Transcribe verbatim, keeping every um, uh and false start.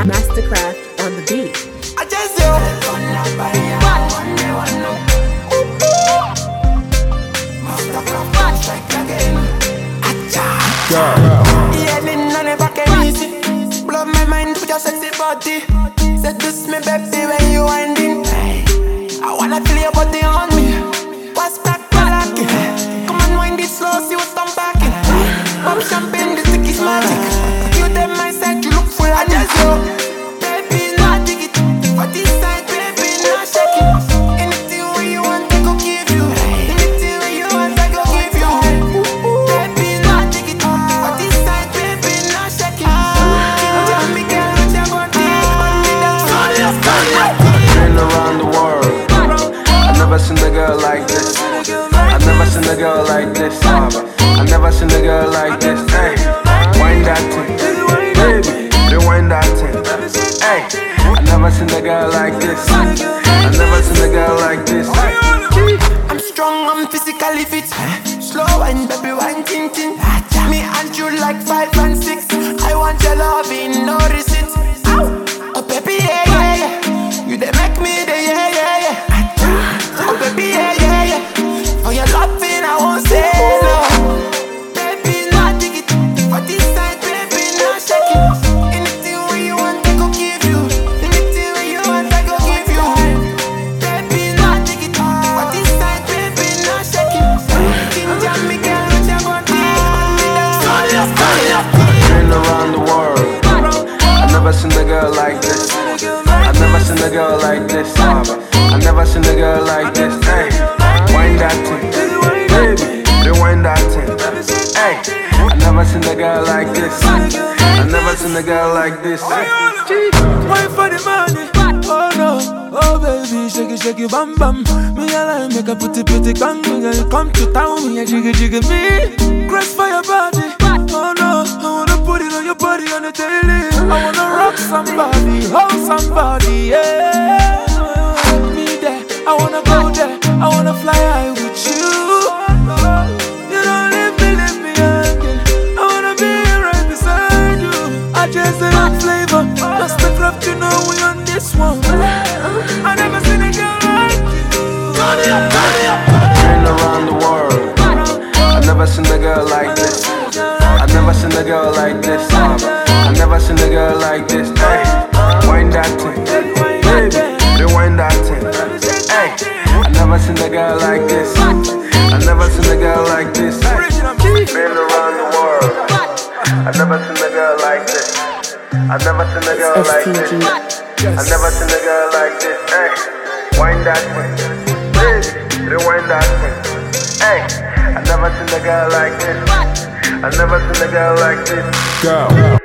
Mastercraft on the beat. I just do. Yeah, Nina never came easy. Blow my mind with your sexy body. Seduce me, baby, when you winding. I wanna feel your body on me. What's back, lucky? Come on, wind it slow, see what's come back. Pop champagne, the stick is magic. You them my side, you look full of just yo. Baby, not dig it. For this side, baby, not shake it. Anything where you want, I go give you. Anything where you want, I go give you. Baby, not dig it. For this side, baby, not shake it. Tell me, girl, what you want to Been around the world. I never seen a girl like this. I never seen a girl like this. I never seen a girl like this. Hey, wind that thing, baby, rewind that thing. Hey, I never seen a girl like this. I never seen a girl like this. I'm strong, I'm physically fit. Slow wine, baby, wine, ting ting. Me and you like five and six. I want your loving, no receipt. Oh baby, yeah, yeah, yeah. You they make me the yeah, yeah, yeah. Oh baby, yeah, yeah, yeah. For your loving, I won't say no. Baby, not dig it. For this side, baby, not shake it. Anything where you want, I go give you. Anything where you want, I go give you. Baby, not dig it. For this side, baby, not shake it. Ginger me, girl, what you want to Been around the world. I never seen a girl like this. I never seen a girl like this. I never seen a girl like this. Hey, wind that thing, baby, rewind that thing. Hey, I never seen a girl like this. I never seen a girl like this. Wine for the money, oh no, oh baby, shake it, shake it, bam bam. Me a line, make a pretty, pretty gang. When you come to town, me a jiggy, jiggy me. Grace for your body, oh no, I wanna put it on your body on the daily. I wanna rock somebody, hold somebody, yeah. Me there, I wanna go there, I wanna fly high with you. You don't leave me, leave me hanging. I wanna be right beside you. I just say that flavor, that's the craft, you know we on this one. I never seen a girl like you. Been around the world. I never seen a girl like this. I never seen a girl like this. I never seen a girl like this. Hey, wind that thing, baby, rewind that thing. Hey, I never seen a girl like this. I never seen a girl like this. Been around the world. I never seen a girl like this. I never seen a girl like this. I never seen a girl like this. Hey, wind that thing, baby, rewind that thing. Hey, I never seen a girl like this. I never seen a girl like this. Go.